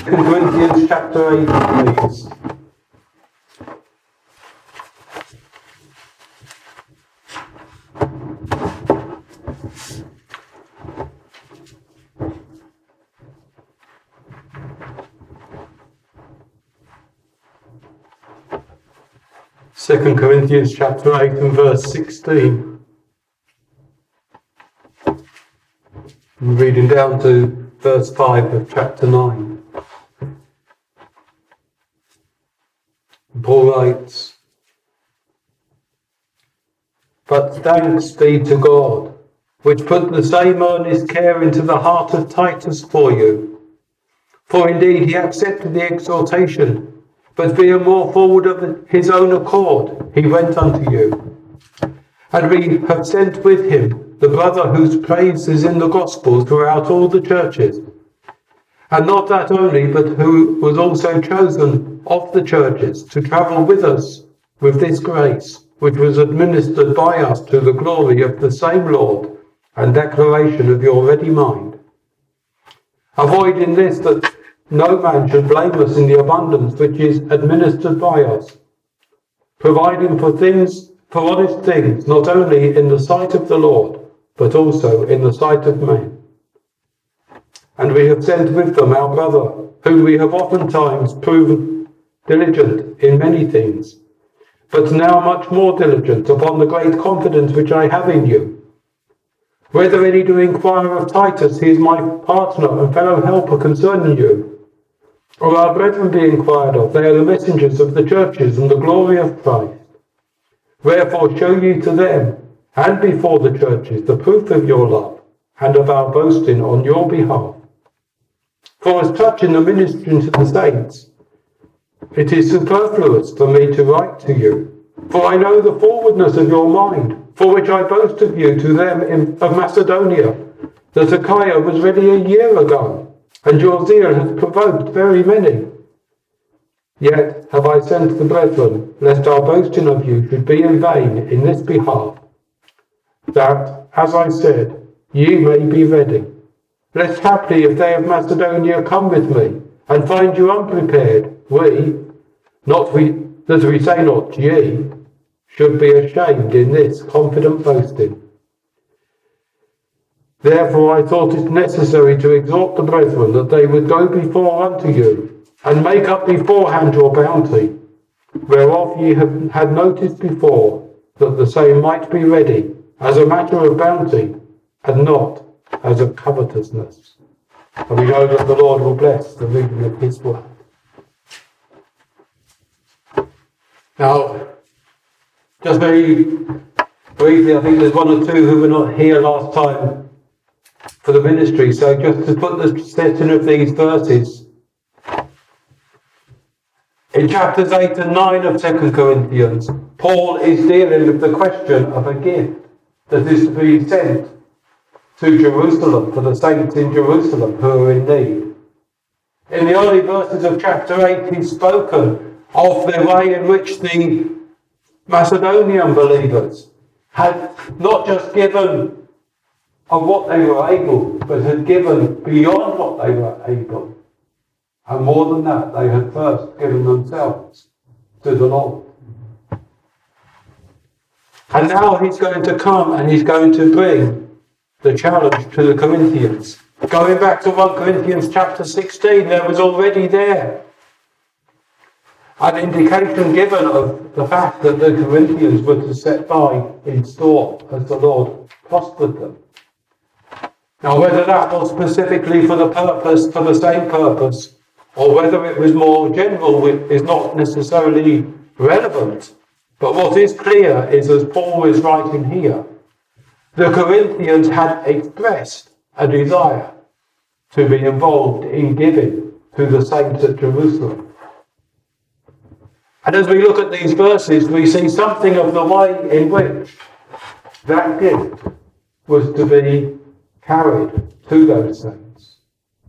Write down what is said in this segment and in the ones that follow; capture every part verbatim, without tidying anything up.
Second Corinthians chapter eight, please. Second Corinthians chapter eight and verse sixteen. I'm reading down to verse five of chapter nine. Paul writes, "But thanks be to God, which put the same earnest care into the heart of Titus for you. For indeed he accepted the exhortation, but being more forward of his own accord, he went unto you. And we have sent with him the brother whose praise is in the gospel throughout all the churches. And not that only, but who was also chosen of the churches to travel with us with this grace, which was administered by us to the glory of the same Lord and declaration of your ready mind. Avoiding this, that no man should blame us in the abundance which is administered by us, providing for things, for honest things, not only in the sight of the Lord, but also in the sight of men. And we have sent with them our brother, whom we have oftentimes proven diligent in many things, but now much more diligent upon the great confidence which I have in you. Whether any do inquire of Titus, he is my partner and fellow helper concerning you, or our brethren be inquired of, they are the messengers of the churches and the glory of Christ. Wherefore show ye to them, and before the churches, the proof of your love, and of our boasting on your behalf. For as touching the ministering to the saints, it is superfluous for me to write to you, for I know the forwardness of your mind, for which I boast of you to them in, of Macedonia, that Achaia was ready a year ago, and your zeal hath provoked very many. Yet have I sent the brethren, lest our boasting of you should be in vain in this behalf, that, as I said, ye may be ready. Lest haply if they of Macedonia come with me, and find you unprepared, we, not we, that we say not ye, should be ashamed in this confident boasting. Therefore I thought it necessary to exhort the brethren that they would go before unto you, and make up beforehand your bounty, whereof ye have had notice before, that the same might be ready, as a matter of bounty, and not as of covetousness." And we know that the Lord will bless the reading of his word. Now, just very briefly, I think there's one or two who were not here last time for the ministry, so just to put the setting of these verses, in chapters eight and nine of Second Corinthians, Paul is dealing with the question of a gift that is to be sent to Jerusalem, for the saints in Jerusalem who are in need. In the early verses of chapter eight, he's spoken of the way in which the Macedonian believers had not just given of what they were able, but had given beyond what they were able. And more than that, they had first given themselves to the Lord. And now he's going to come and he's going to bring the challenge to the Corinthians. Going back to First Corinthians chapter sixteen, there was already there an indication given of the fact that the Corinthians were to set by in store as the Lord prospered them. Now, whether that was specifically for the purpose, for the same purpose, or whether it was more general, is not necessarily relevant. But what is clear is, as Paul is writing here, the Corinthians had expressed a desire to be involved in giving to the saints at Jerusalem. And as we look at these verses, we see something of the way in which that gift was to be carried to those saints.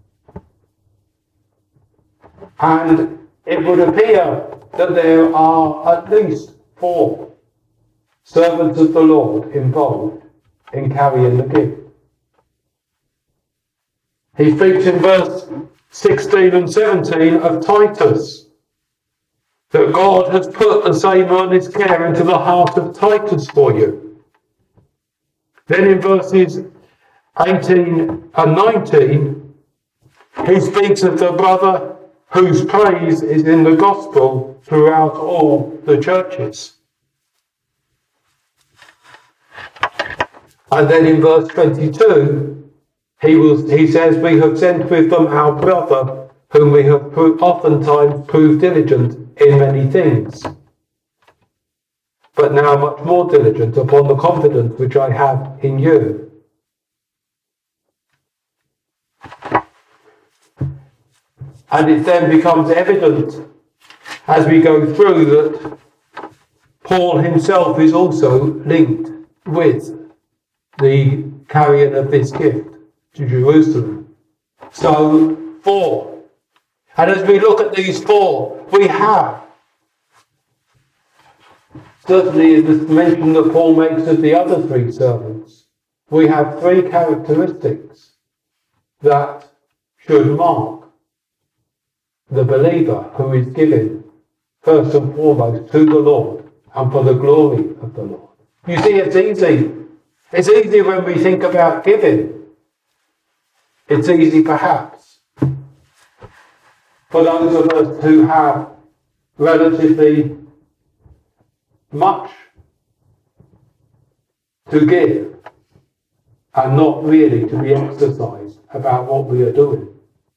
And it would appear that there are at least four servants of the Lord involved in carrying the gift. He speaks in verse sixteen and seventeen of Titus. That God has put the same earnest care into the heart of Titus for you. Then in verses eighteen and nineteen, he speaks of the brother whose praise is in the gospel throughout all the churches. And then in verse twenty-two, he, will, he says, we have sent with them our brother, whom we have pro- oftentimes proved diligent in many things, but now much more diligent upon the confidence which I have in you. And it then becomes evident as we go through that Paul himself is also linked with the carrying of this gift to Jerusalem. So, four. And as we look at these four, we have, certainly in the mention that Paul makes of the other three servants, we have three characteristics that should mark the believer who is giving first and foremost to the Lord and for the glory of the Lord. You see, it's easy. It's easy when we think about giving. It's easy perhaps for those of us who have relatively much to give and not really to be exercised about what we are doing.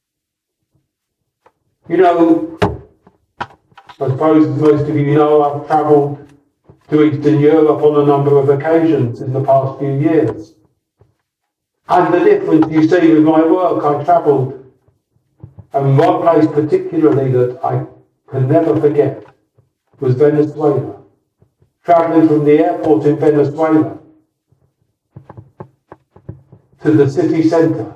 You know, I suppose as most of you know, I've travelled to Eastern Europe on a number of occasions in the past few years. And the difference you see with my work, I travelled, and one place particularly that I can never forget was Venezuela. Travelling from the airport in Venezuela to the city centre.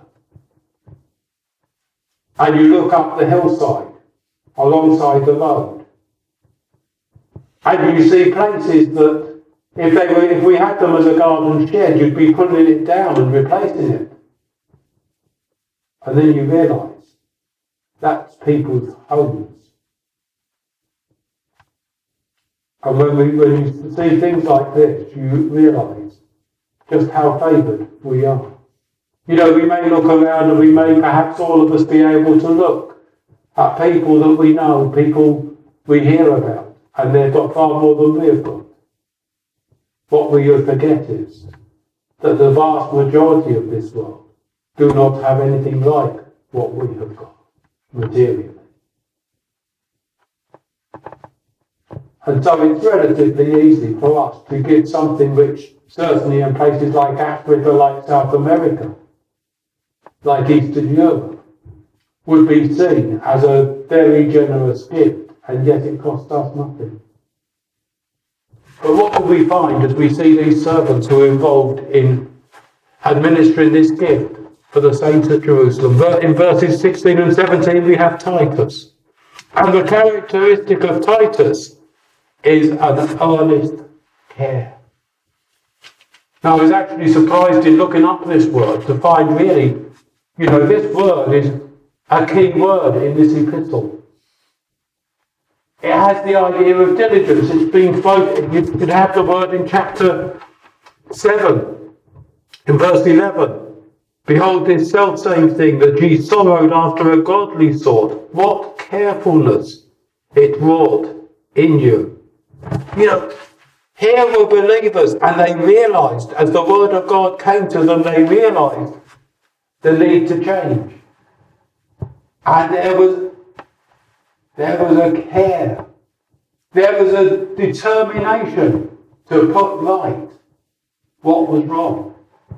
And you look up the hillside alongside the road. And you see places that if they were, if we had them as a garden shed, you'd be pulling it down and replacing it. And then you realise that's people's homes. And when, we, when you see things like this, you realise just how favoured we are. You know, we may look around and we may perhaps all of us be able to look at people that we know, people we hear about, and they've got far more than we've got. What we forget is that the vast majority of this world do not have anything like what we have got materially. And so it's relatively easy for us to give something which certainly in places like Africa, like South America, like Eastern Europe, would be seen as a very generous gift, and yet it cost us nothing. But what do we find as we see these servants who are involved in administering this gift for the saints at Jerusalem? In verses sixteen and seventeen we have Titus. And the characteristic of Titus is an earnest care. Now I was actually surprised in looking up this word to find really, you know, this word is a key word in this epistle. It has the idea of diligence. It's been quoted. You could have the word in chapter seven, in verse eleven. Behold this self-same thing that ye sorrowed after a godly sort. What carefulness it wrought in you. You know, here were believers and they realised, as the word of God came to them, they realised the need to change. And there was, there was a care. There was a determination to put right what was wrong.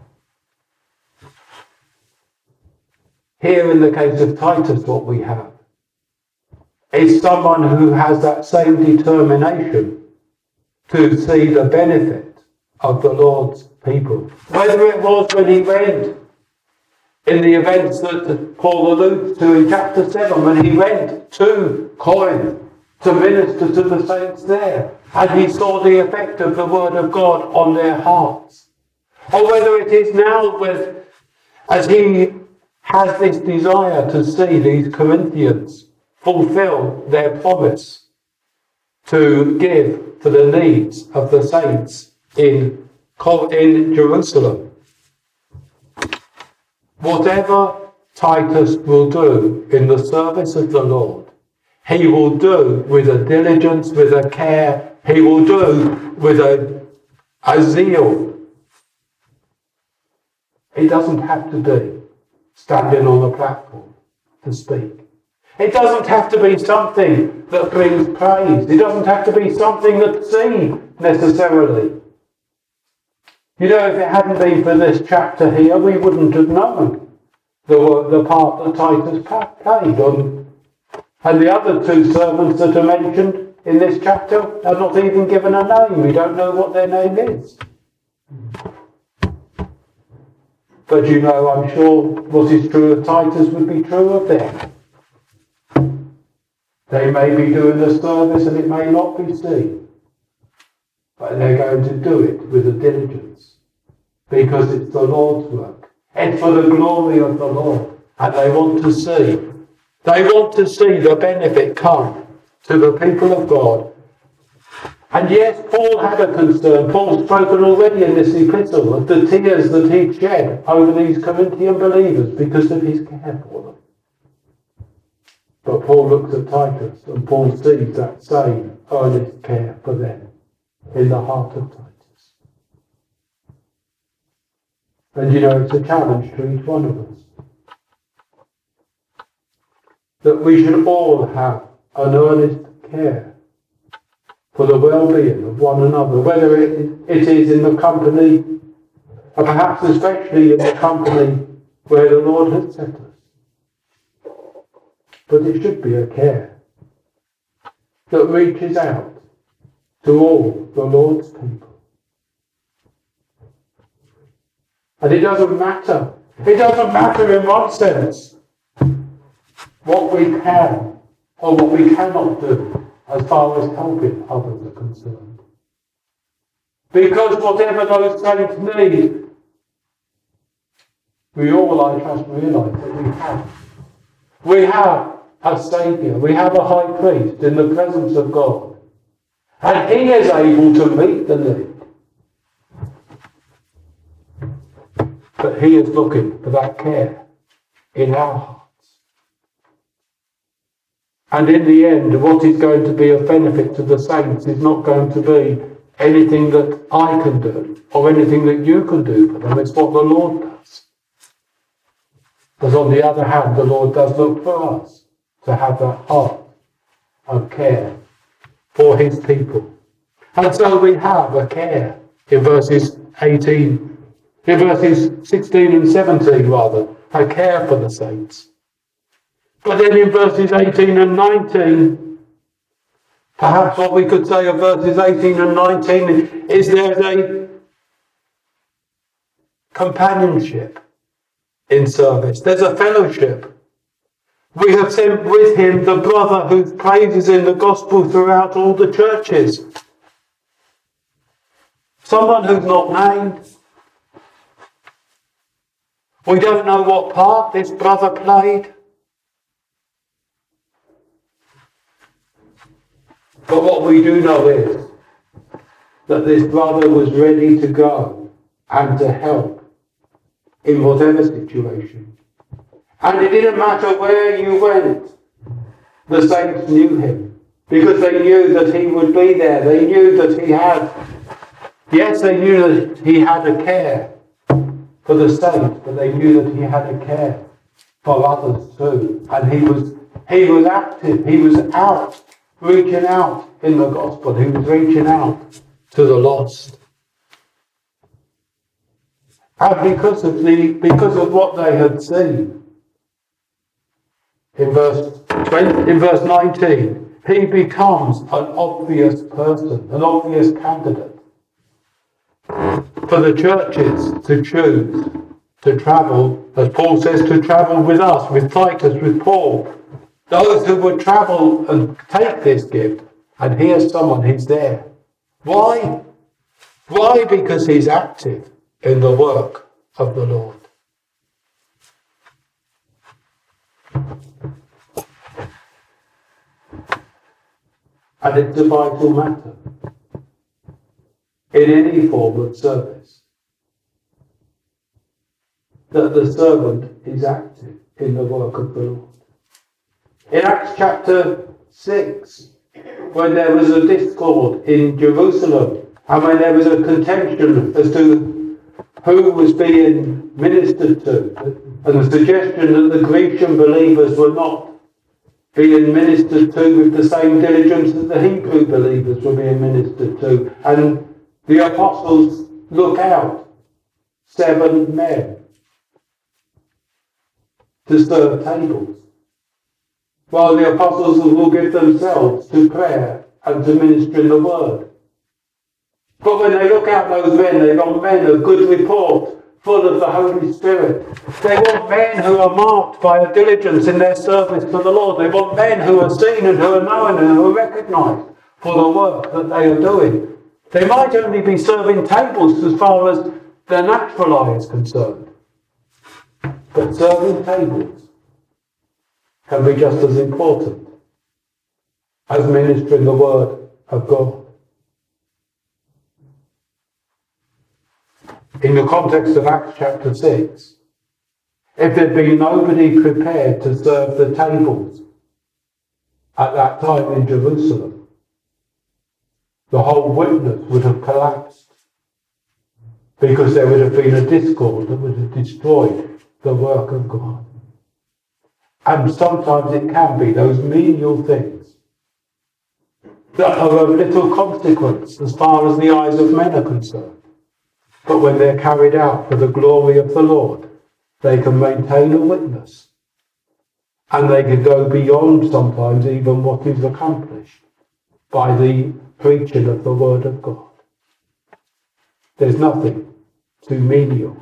Here in the case of Titus, what we have is someone who has that same determination to see the benefit of the Lord's people. Whether it was when he went in the events that Paul alludes to in chapter seven, when he went to Corinth to minister to the saints there, and he saw the effect of the word of God on their hearts. Or whether it is now with, as he has this desire to see these Corinthians fulfill their promise to give for the needs of the saints in, in Jerusalem. Whatever Titus will do in the service of the Lord, he will do with a diligence, with a care, he will do with a, a zeal. He doesn't have to be standing on a platform to speak. It doesn't have to be something that brings praise. It doesn't have to be something that's seen necessarily. You know, if it hadn't been for this chapter here, we wouldn't have known the, the part that Titus played on. And the other two servants that are mentioned in this chapter are not even given a name. We don't know what their name is. But you know, I'm sure what is true of Titus would be true of them. They may be doing a service and it may not be seen. But they're going to do it with a diligence. Because it's the Lord's work. It's for the glory of the Lord. And they want to see. They want to see the benefit come to the people of God. And yes, Paul had a concern. Paul's spoken already in this epistle of the tears that he'd shed over these Corinthian believers because of his care for them. But Paul looks at Titus and Paul sees that same earnest care for them in the heart of Titus. And you know, it's a challenge to each one of us. That we should all have an earnest care for the well-being of one another, whether it, it is in the company, or perhaps especially in the company where the Lord has set us. But it should be a care that reaches out to all the Lord's people. And it doesn't matter. It doesn't matter in one sense what we can or what we cannot do as far as helping others are concerned. Because whatever those saints need, we all, I trust, realise that we have. We have a Saviour, we have a high priest in the presence of God. And he is able to meet the need. But he is looking for that care in our hearts. And in the end, what is going to be of benefit to the saints is not going to be anything that I can do or anything that you can do for them. It's what the Lord does. Because on the other hand, the Lord does look for us to have that heart of care for his people. And so we have a care in verses eighteen, in verses sixteen and seventeen rather, a care for the saints. But then in verses eighteen and nineteen, perhaps what we could say of verses eighteen and nineteen is there's a companionship in service. There's a fellowship. We have sent with him the brother whose praises in the gospel throughout all the churches. Someone who's not named. We don't know what part this brother played. But what we do know is that this brother was ready to go and to help in whatever situation. And it didn't matter where you went, the saints knew him because they knew that he would be there. They knew that he had, yes, they knew that he had a care for the saints, but they knew that he had a care for others too. And he was, he was active, he was out. Reaching out in the gospel. He was reaching out to the lost. And because of the because of what they had seen, in verse twenty, in verse nineteen, he becomes an obvious person, an obvious candidate for the churches to choose to travel, as Paul says, to travel with us, with Titus, with Paul. Those who would travel and take this gift, and here's someone who's there. Why? Why? Because he's active in the work of the Lord. And it's a vital matter in any form of service that the servant is active in the work of the Lord. In Acts chapter six, when there was a discord in Jerusalem and when there was a contention as to who was being ministered to, and the suggestion that the Grecian believers were not being ministered to with the same diligence that the Hebrew believers were being ministered to, and the apostles look out seven men to serve tables, while the apostles will give themselves to prayer and to ministering the word. But when they look out those men, they want men of good report, full of the Holy Spirit. They want men who are marked by a diligence in their service for the Lord. They want men who are seen and who are known and who are recognised for the work that they are doing. They might only be serving tables as far as the natural eye is concerned, but serving tables can be just as important as ministering the word of God. In the context of Acts chapter six, if there'd been nobody prepared to serve the tables at that time in Jerusalem, the whole witness would have collapsed, because there would have been a discord that would have destroyed the work of God. And sometimes it can be those menial things that are of little consequence as far as the eyes of men are concerned. But when they're carried out for the glory of the Lord, they can maintain a witness. And they can go beyond sometimes even what is accomplished by the preaching of the Word of God. There's nothing too menial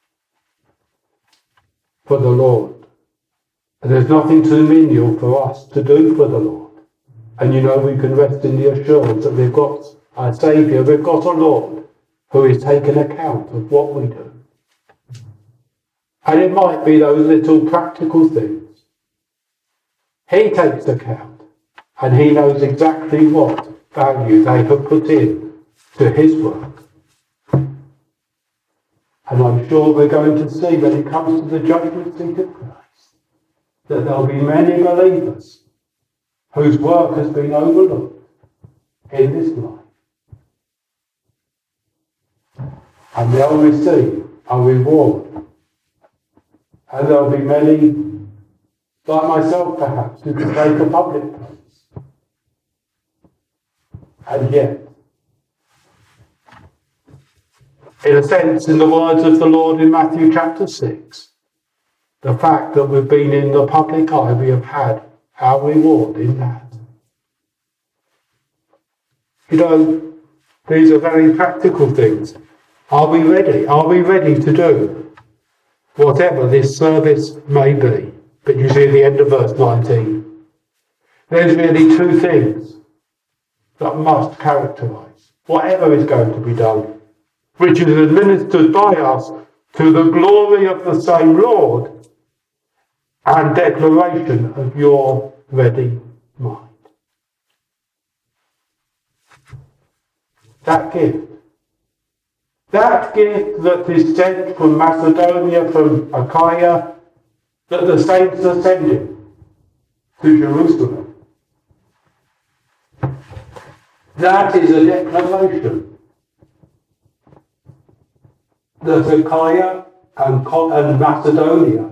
for the Lord. And there's nothing too menial for us to do for the Lord. And you know, we can rest in the assurance that we've got our Saviour, we've got a Lord who is taking account of what we do. And it might be those little practical things. He takes account, and he knows exactly what value they have put in to his work. And I'm sure we're going to see when it comes to the judgment seat of Christ that there'll be many believers whose work has been overlooked in this life. And they'll receive a reward. And there'll be many, like myself perhaps, who can take a public place. And yet, in a sense, in the words of the Lord in Matthew chapter six, the fact that we've been in the public eye, we have had our reward in that. You know, these are very practical things. Are we ready? Are we ready to do whatever this service may be? But you see at the end of verse nineteen, there's really two things that must characterise whatever is going to be done, which is administered by us to the glory of the same Lord and declaration of your ready mind. That gift. That gift that is sent from Macedonia, from Achaia, that the saints are sending to Jerusalem. That is a declaration that Achaia and, and Macedonia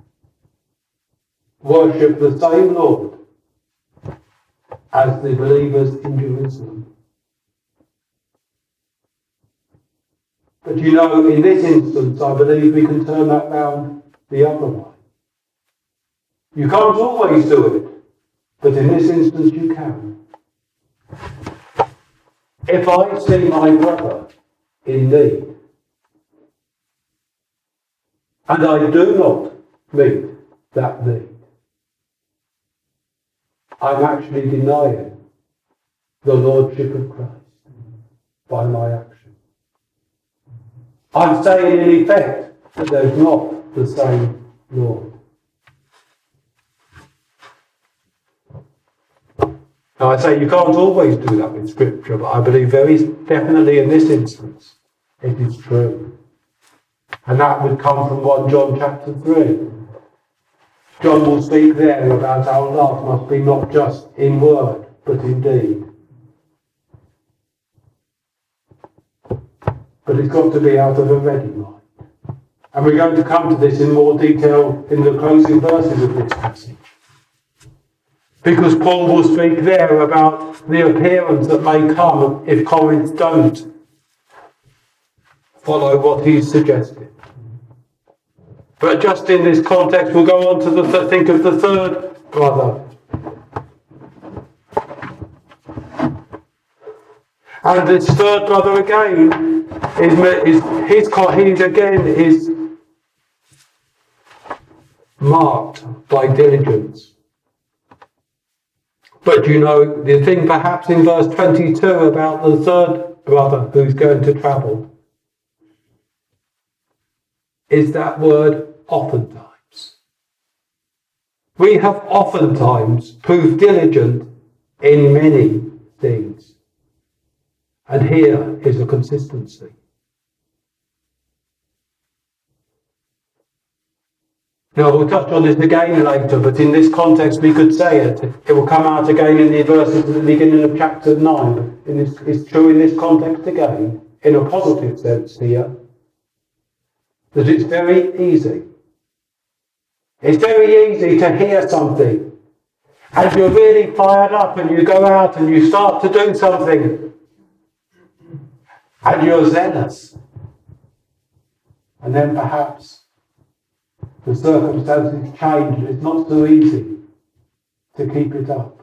worship the same Lord as the believers in Jerusalem. But you know, in this instance, I believe we can turn that round the other way. You can't always do it, but in this instance you can. If I see my brother in need, and I do not meet that need, I'm actually denying the Lordship of Christ by my action. I'm saying in effect that there's not the same Lord. Now I say you can't always do that with Scripture, but I believe very definitely in this instance it is true. And that would come from First John chapter three. John will speak there about our love must be not just in word, but in deed. But it's got to be out of a ready mind. And we're going to come to this in more detail in the closing verses of this passage. Because Paul will speak there about the appearance that may come if Corinth don't follow what he's suggested. But just in this context, we'll go on to the th- think of the third brother. And this third brother again is, is his he's again is marked by diligence. But you know, the thing perhaps in verse twenty-two about the third brother who's going to travel is that word oftentimes. We have oftentimes proved diligent in many things. And here is a consistency. Now we'll touch on this again later, but in this context we could say it. It will come out again in the verses at the beginning of chapter nine. But this, it's true in this context again, in a positive sense here, that it's very easy. It's very easy to hear something and you're really fired up and you go out and you start to do something and you're zealous. And then perhaps the circumstances change and it's not so easy to keep it up.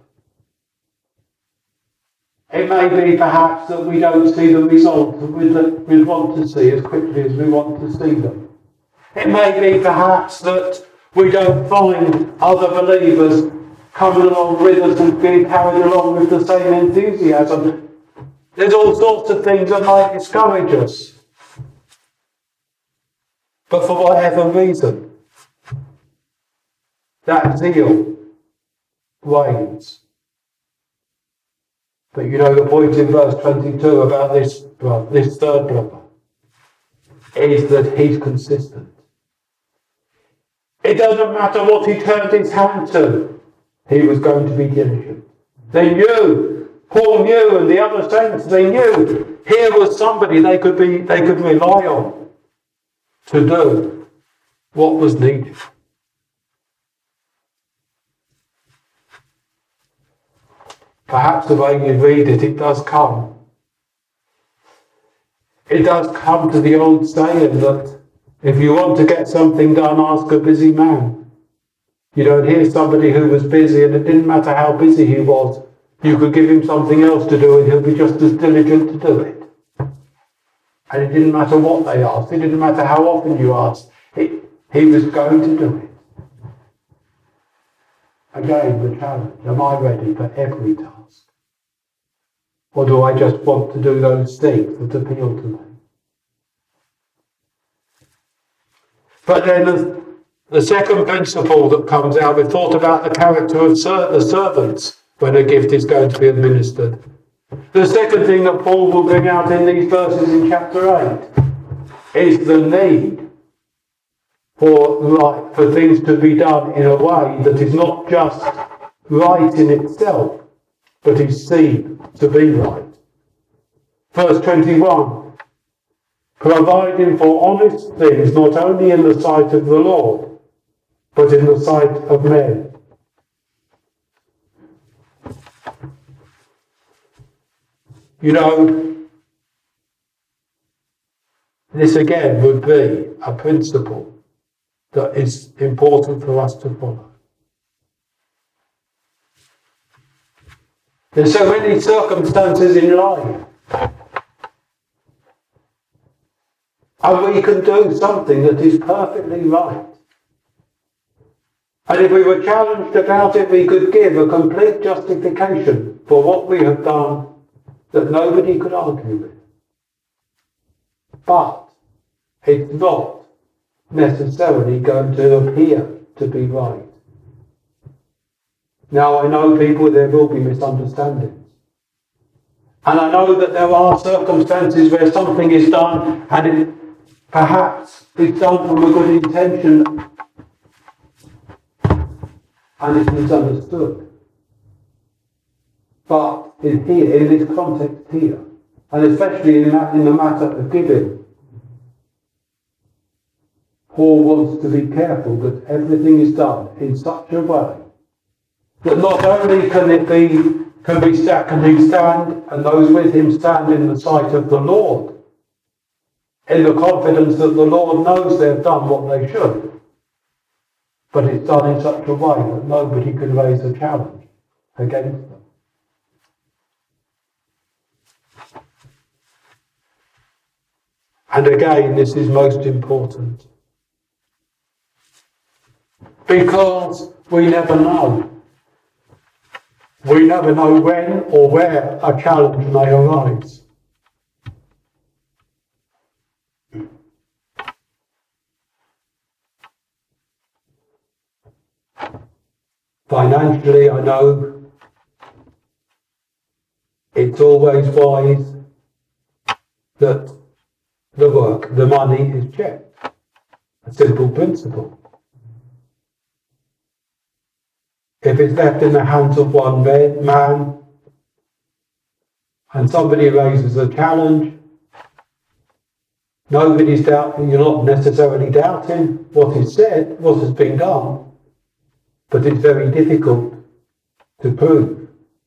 It may be perhaps that we don't see the results that we want to see as quickly as we want to see them. It may be perhaps that we don't find other believers coming along with us and being carried along with the same enthusiasm. There's all sorts of things that might discourage us. But for whatever reason, that zeal wanes. But you know the point in verse twenty-two about this brother, this third brother, is that he's consistent. It doesn't matter what he turned his hand to, he was going to be diligent. They knew, Paul knew, and the other saints, they knew here was somebody they could be, they could rely on to do what was needed. Perhaps the way you read it, it does come. It does come to the old saying that if you want to get something done, ask a busy man. You don't hear somebody who was busy, and it didn't matter how busy he was, you could give him something else to do and he'll be just as diligent to do it. And it didn't matter what they asked, it didn't matter how often you asked, he, he was going to do it. Again, the challenge, am I ready for every task? Or do I just want to do those things that appeal to me? But then the, the second principle that comes out, we've thought about the character of ser- the servants when a gift is going to be administered. The second thing that Paul will bring out in these verses in chapter eight is the need for, right, for things to be done in a way that is not just right in itself, but is seen to be right. Verse twenty-one. Providing for honest things, not only in the sight of the Lord, but in the sight of men. You know, this again would be a principle that is important for us to follow. There's so many circumstances in life, and we can do something that is perfectly right. And if we were challenged about it, we could give a complete justification for what we have done that nobody could argue with. But it's not necessarily going to appear to be right. Now I know people, there will be misunderstandings. And I know that there are circumstances where something is done and it perhaps is done from a good intention and it's misunderstood. But in here, in this context here, and especially in, that, in the matter of giving, Paul wants to be careful that everything is done in such a way that not only can it be can be sta- can he stand and those with him stand in the sight of the Lord, in the confidence that the Lord knows they've done what they should, but it's done in such a way that nobody can raise a challenge against them. And again, this is most important, because we never know. We never know when or where a challenge may arise. Financially, I know it's always wise that the work, the money is checked. A simple principle. If it's left in the hands of one man and somebody raises a challenge, nobody's doubting, you're not necessarily doubting what is said, what has been done, but it's very difficult to prove.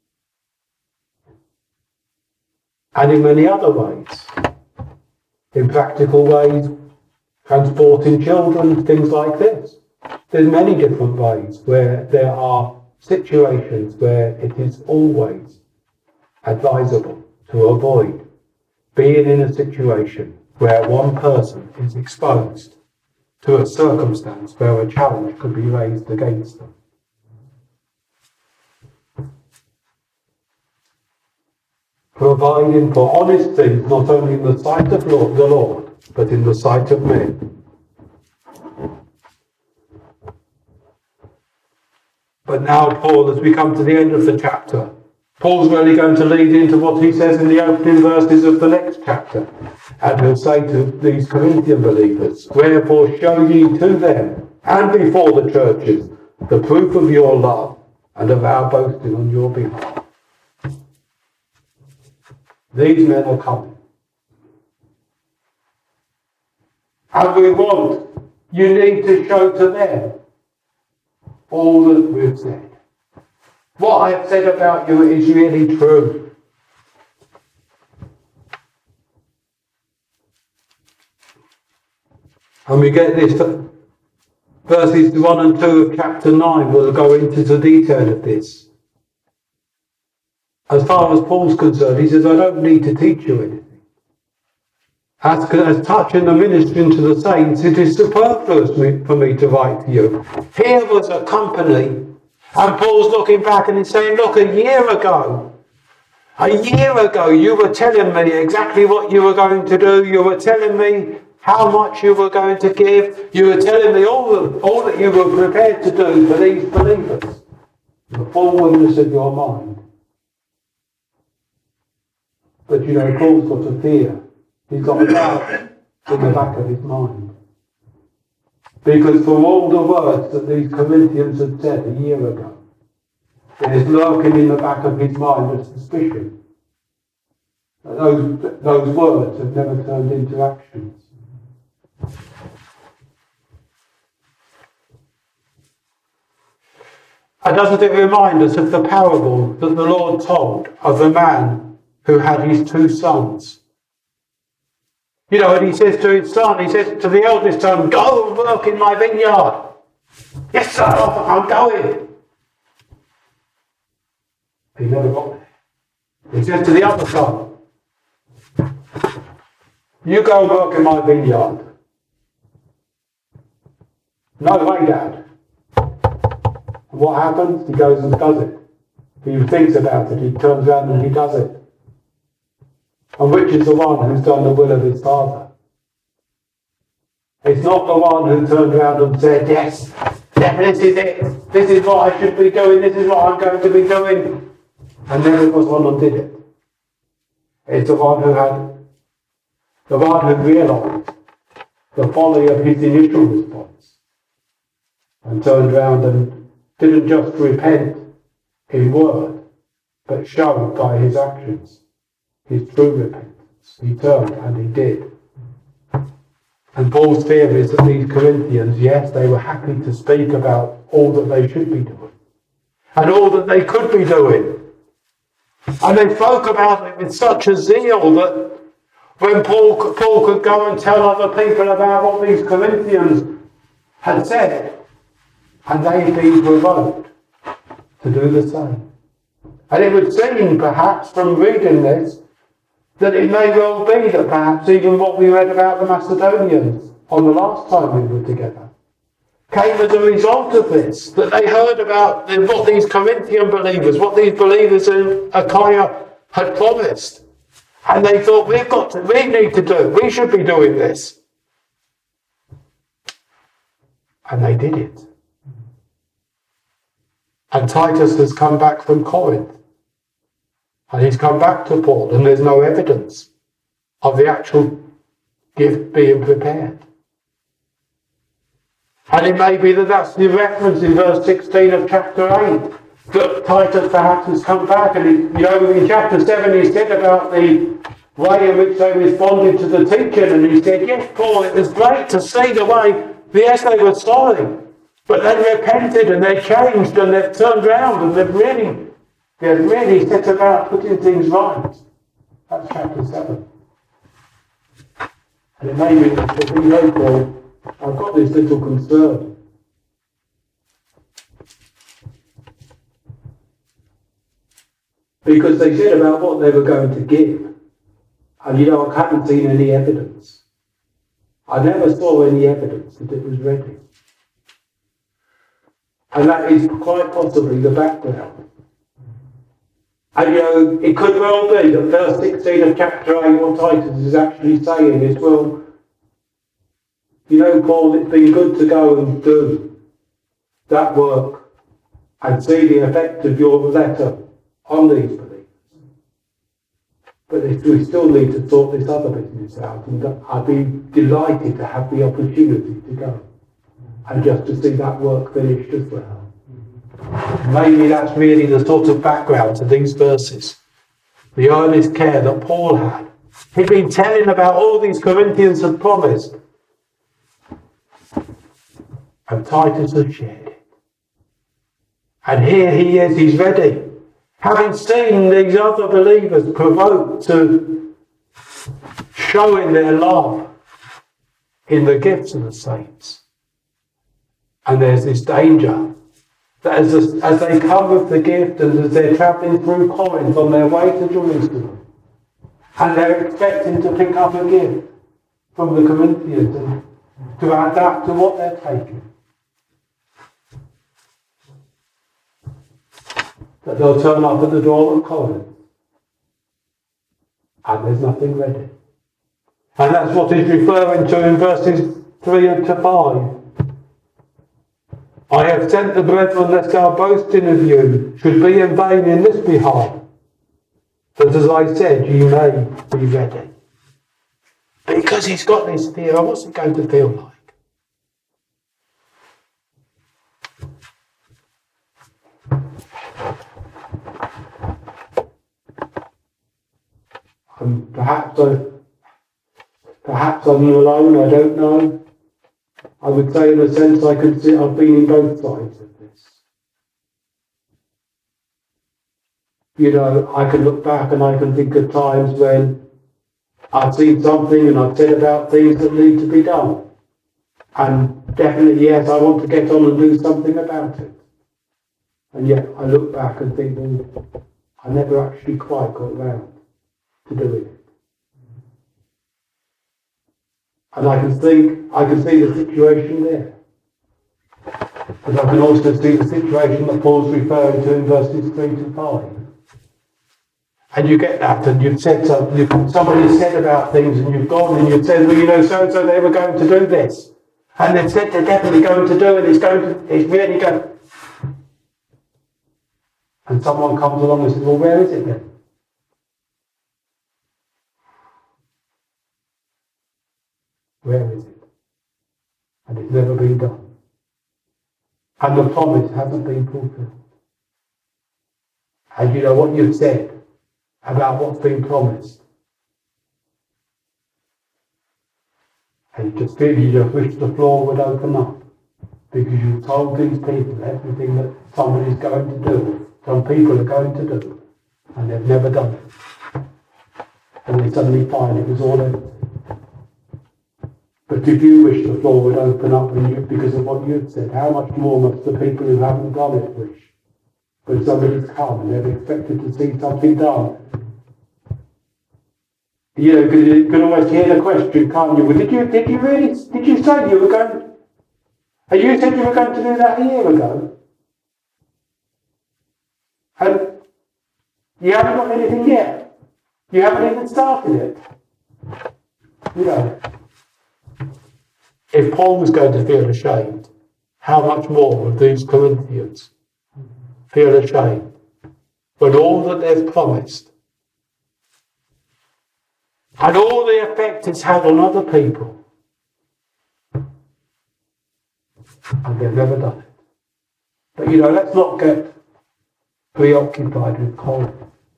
And in many other ways, in practical ways, transporting children, things like this. There's many different ways where there are situations where it is always advisable to avoid being in a situation where one person is exposed to a circumstance where a challenge could be raised against them. Providing for honest things, not only in the sight of the Lord, but in the sight of men. But now Paul, as we come to the end of the chapter, Paul's really going to lead into what he says in the opening verses of the next chapter. And he'll say to these Corinthian believers, "Wherefore show ye to them and before the churches the proof of your love and of our boasting on your behalf." These men are coming. And we want, you need to show to them all that we've said. What I've said about you is really true. And we get this, verses one and two of chapter nine will go into the detail of this. As far as Paul's concerned, he says, I don't need to teach you anything. As, as touching the ministering to the saints, it is superfluous for me to write to you. Here was a company, and Paul's looking back and he's saying, look, a year ago, a year ago, you were telling me exactly what you were going to do. You were telling me how much you were going to give. You were telling me all, the, all that you were prepared to do for these believers. The fullness of your mind. But you know, Paul's got a fear. He's got a doubt in the back of his mind. Because for all the words that these Corinthians had said a year ago, there's lurking in the back of his mind a suspicion that those, those words have never turned into actions. And doesn't it remind us of the parable that the Lord told of the man who had his two sons? You know, and he says to his son, he says to the eldest son, go and work in my vineyard. Yes, sir, I'm going. He never got there. He says to the other son, you go and work in my vineyard. No way, Dad. And what happens? He goes and does it. He thinks about it, he turns around and he does it. And which is the one who's done the will of his Father? It's not the one who turned around and said, yes, yeah, this is it. This is what I should be doing. This is what I'm going to be doing. And then it was one who did it. It's the one who had, the one who realised the folly of his initial response and turned round and didn't just repent in word, but showed by his actions his true repentance. He turned and he did. And Paul's fear is that these Corinthians, yes, they were happy to speak about all that they should be doing and all that they could be doing. And they spoke about it with such a zeal that when Paul, Paul could go and tell other people about what these Corinthians had said, and they'd be provoked to do the same. And it would seem, perhaps, from reading this, that it may well be that perhaps even what we read about the Macedonians on the last time we were together came as a result of this, that they heard about the, what these Corinthian believers, what these believers in Achaia had promised. And they thought, we've got to, we need to do, we should be doing this. And they did it. And Titus has come back from Corinth. And he's come back to Paul, and there's no evidence of the actual gift being prepared. And it may be that that's the reference in verse sixteen of chapter eight, that Titus perhaps has come back, and he, you know, in chapter seven he said about the way in which they responded to the teaching, and he said, yes, Paul, it was great to see the way, yes, they were sorry, but they repented and they changed and they've turned around and they've really, they've really set about putting things right. That's chapter seven. And it may be that we know, Paul, I've got this little concern. Because they said about what they were going to give. And you know, I haven't seen any evidence. I never saw any evidence that it was ready. And that is quite possibly the background. And you know, it could well be that verse sixteen of chapter eight, what Titus is actually saying is, well, you know, Paul, it's been good to go and do that work and see the effect of your letter on these believers. But we still need to sort this other business out, and I'd be delighted to have the opportunity to go and just to see that work finished as well. Maybe that's really the sort of background to these verses. The earnest care that Paul had. He'd been telling about all these Corinthians had promised. And Titus had shared it. And here he is, he's ready. Having seen these other believers provoked to showing their love in the gifts of the saints. And there's this danger that as, as they come with the gift and as they're travelling through Corinth on their way to Jerusalem, and they're expecting to pick up a gift from the Corinthians and to adapt to what they're taking, that they'll turn up at the door of Corinth and there's nothing ready. And that's what he's referring to in verses three to five. I have sent the brethren lest our boasting of you should be in vain in this behalf, that as I said, you may be ready. Because he's got this fear, what's it going to feel like? And perhaps I, perhaps I'm alone, I don't know. I would say in a sense I could see I've been in both sides of this. You know, I can look back and I can think of times when I've seen something and I've said about things that need to be done. And definitely, yes, I want to get on and do something about it. And yet I look back and think, well, I never actually quite got round to doing it. And I can think, I can see the situation there. But I can also see the situation that Paul's referring to in verses three to five. And you get that, and you've said something, somebody said about things, and you've gone and you've said, well, you know, so-and-so, they were going to do this. And they've said they're definitely going to do it, it's going to, it's really going. And someone comes along and says, well, where is it then? Where is it? And it's never been done. And the promise hasn't been fulfilled. And you know what you've said about what's been promised. And you just feel you just wish the floor would open up. Because you've told these people everything that somebody's going to do, some people are going to do, and they've never done it. And they suddenly find it was all empty. But if you wish the floor would open up and you, because of what you've said, how much more must the people who haven't done it wish? When somebody's come and they've expected to see something done. You know, because you can always hear the question, can't you? Well, did you did you really did you say you were going? And you said you were going to do that a year ago, and you haven't got anything yet. You haven't even started it. You know, if Paul was going to feel ashamed, how much more would these Corinthians feel ashamed when all that they've promised and all the effect it's had on other people, and they've never done it. But you know, let's not get preoccupied with Corinth.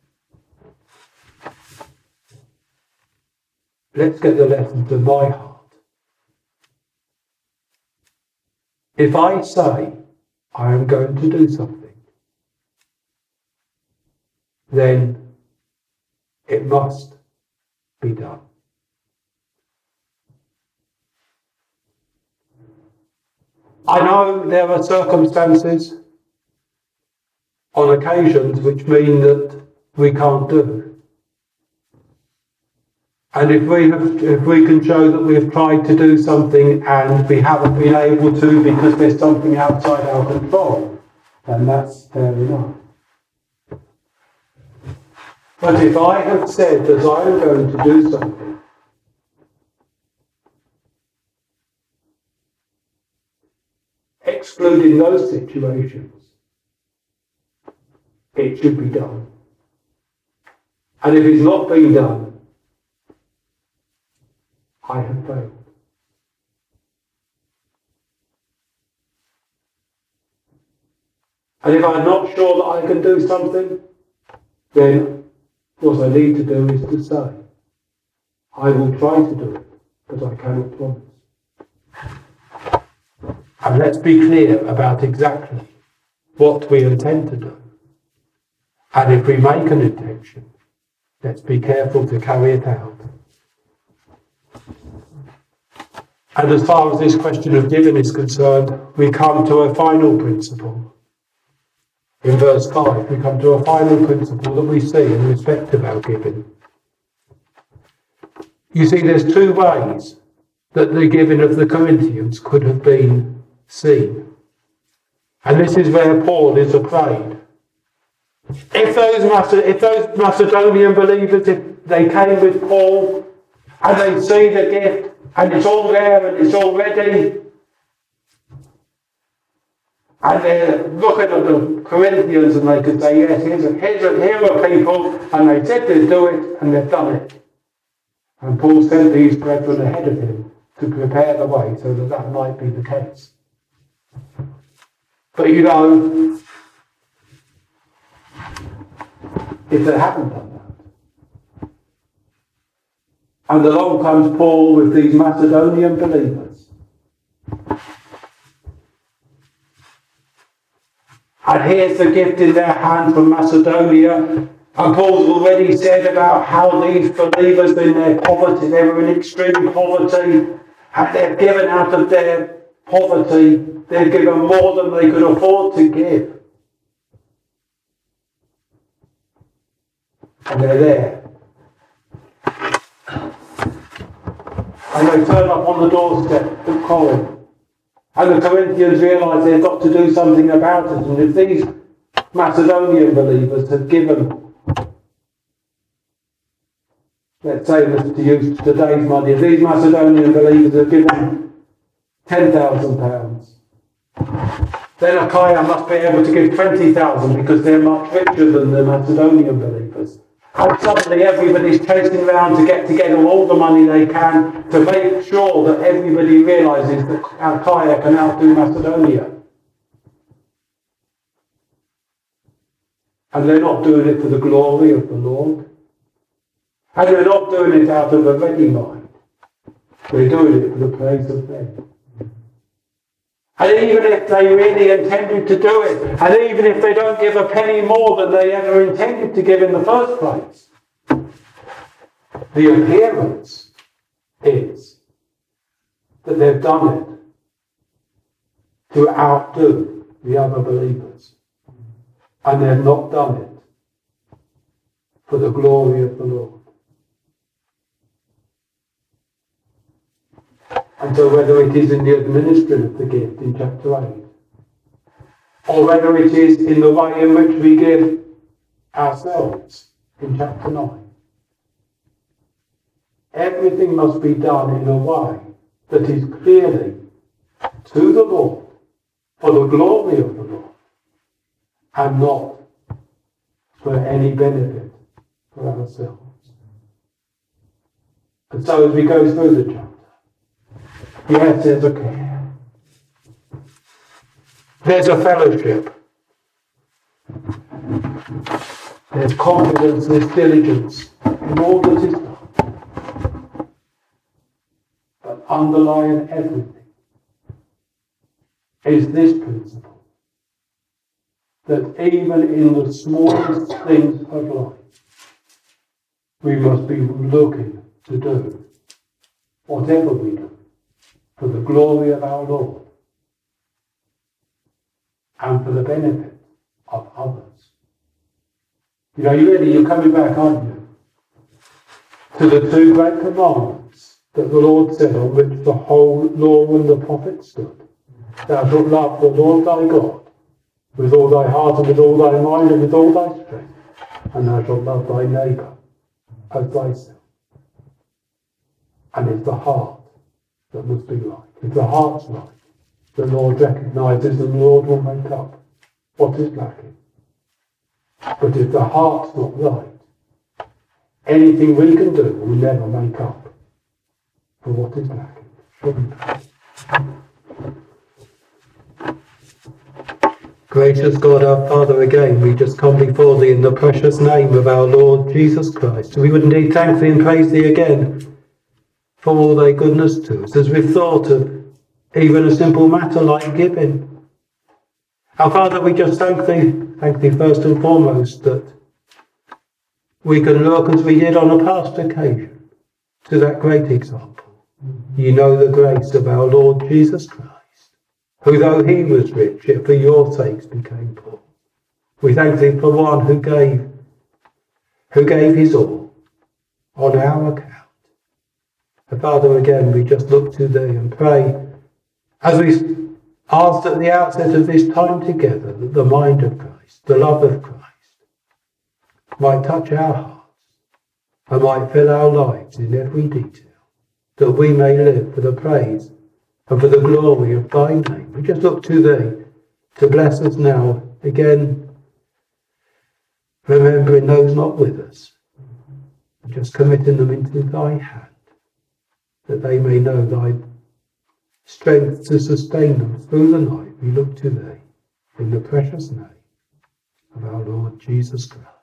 Let's get the lesson to my heart. If I say I am going to do something, then it must be done. I know there are circumstances on occasions which mean that we can't do. And if we have, if we can show that we have tried to do something and we haven't been able to because there's something outside our control, then that's fair enough. But if I have said that I am going to do something, excluding those situations, it should be done. And if it's not been done, I have failed. And if I'm not sure that I can do something, then what I need to do is to say, I will try to do it, but I cannot promise. And let's be clear about exactly what we intend to do. And if we make an intention, let's be careful to carry it out. And as far as this question of giving is concerned, we come to a final principle. In verse five, we come to a final principle that we see in respect of our giving. You see, there's two ways that the giving of the Corinthians could have been seen. And this is where Paul is afraid. If those, if those Macedonian believers, if they came with Paul and they see the gift and it's all there and it's all ready, and they're looking at the Corinthians and they could say, yes, here's a, here's a, here are people, and they said they'd do it and they've done it. And Paul sent these brethren ahead of him to prepare the way so that that might be the case. But you know, if they haven't done that, and along comes Paul with these Macedonian believers, and here's the gift in their hand from Macedonia, and Paul's already said about how these believers in their poverty, they were in extreme poverty, and they've given out of their poverty, they've given more than they could afford to give. And they're there. And they turn up on the doorstep of Corinth. And the Corinthians realise they've got to do something about it. And if these Macedonian believers had given, let's say this to use today's money, if these Macedonian believers had given ten thousand pounds. Then Achaia must be able to give twenty thousand because they're much richer than the Macedonian believers. And suddenly everybody's chasing around to get together all the money they can to make sure that everybody realises that Achaia can outdo Macedonia. And they're not doing it for the glory of the Lord. And they're not doing it out of a ready mind. They're doing it for the praise of men. And even if they really intended to do it, and even if they don't give a penny more than they ever intended to give in the first place, the appearance is that they've done it to outdo the other believers. And they've not done it for the glory of the Lord. And so whether it is in the administering of the gift in chapter eight, or whether it is in the way in which we give ourselves in chapter nine, everything must be done in a way that is clearly to the Lord, for the glory of the Lord, and not for any benefit for ourselves. And so as we go through the chapter, yes, there's a care. There's a fellowship. There's confidence, there's diligence in all that is done. But underlying everything is this principle, that even in the smallest things of life, we must be looking to do whatever we do for the glory of our Lord and for the benefit of others. You know, you really, you're coming back, aren't you, to the two great commandments that the Lord said, on which the whole law and the prophets stood. Thou shalt love the Lord thy God with all thy heart and with all thy mind and with all thy strength, and thou shalt love thy neighbour as thyself. And it's the heart that must be right. If the heart's right, the Lord recognises and the Lord will make up what is lacking. But if the heart's not right, anything we can do will never make up for what is lacking. Shouldn't it? Gracious God, our Father, again, we just come before Thee in the precious name of our Lord Jesus Christ. We would indeed thank Thee and praise Thee again for all Thy goodness to us, as we've thought of even a simple matter like giving. Our Father, we just thank Thee, thank Thee first and foremost that we can look, as we did on a past occasion, to that great example. You know the grace of our Lord Jesus Christ, who though He was rich, yet for your sakes became poor. We thank Thee for one who gave, who gave His all on our account. And Father, again, we just look to Thee and pray, as we asked at the outset of this time together, that the mind of Christ, the love of Christ, might touch our hearts and might fill our lives in every detail, that we may live for the praise and for the glory of Thy name. We just look to Thee to bless us now, again, remembering those not with us, and just committing them into Thy hand, that they may know Thy strength to sustain them through the night. We look to Thee in the precious name of our Lord Jesus Christ.